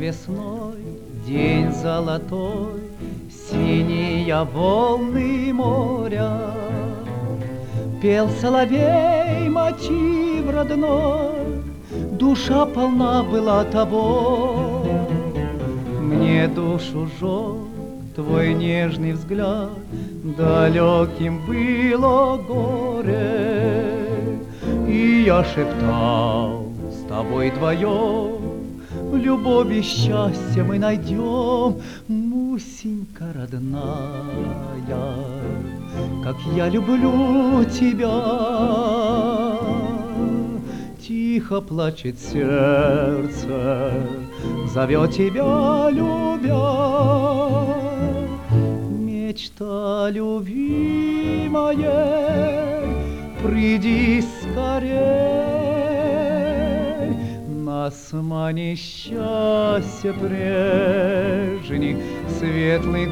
весной, день золотой, синие волны моря. Пел соловей мотив родной, душа полна была тобой. Мне душу жег твой нежный взгляд, далеким было горе. И я шептал: с тобой вдвоем любовь и счастье мы найдем. Мусенька родная, как я люблю тебя. Тихо плачет сердце, зовет тебя, любя. Мечта любимая, приди скорей. Нас манит счастье прежних светлых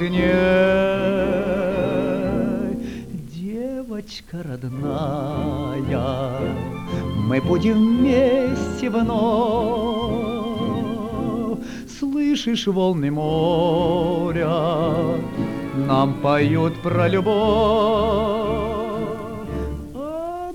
дней. Девочка родная, мы будем вместе вновь. Слышишь, волны моря нам поют про любовь. А,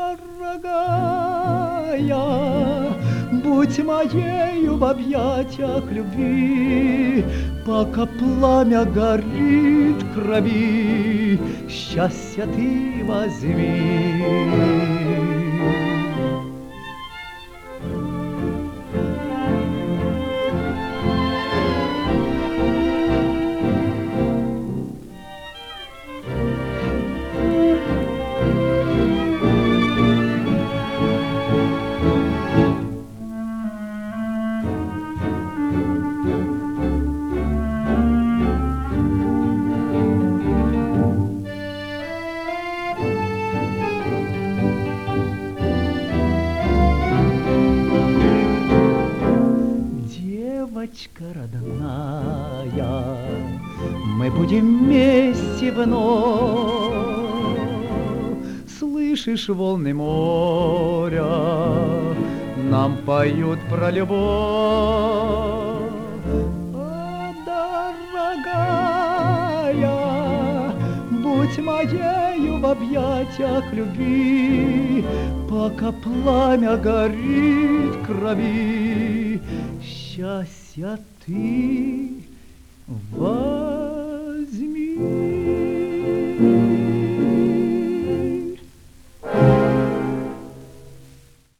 дорогая, будь моею в объятиях любви, пока пламя горит в крови, счастье ты возьми. Девочка родная, мы будем вместе вновь. Слышишь, волны моря нам поют про любовь. А, дорогая, будь моею в объятиях любви, пока пламя горит в крови, счастья ты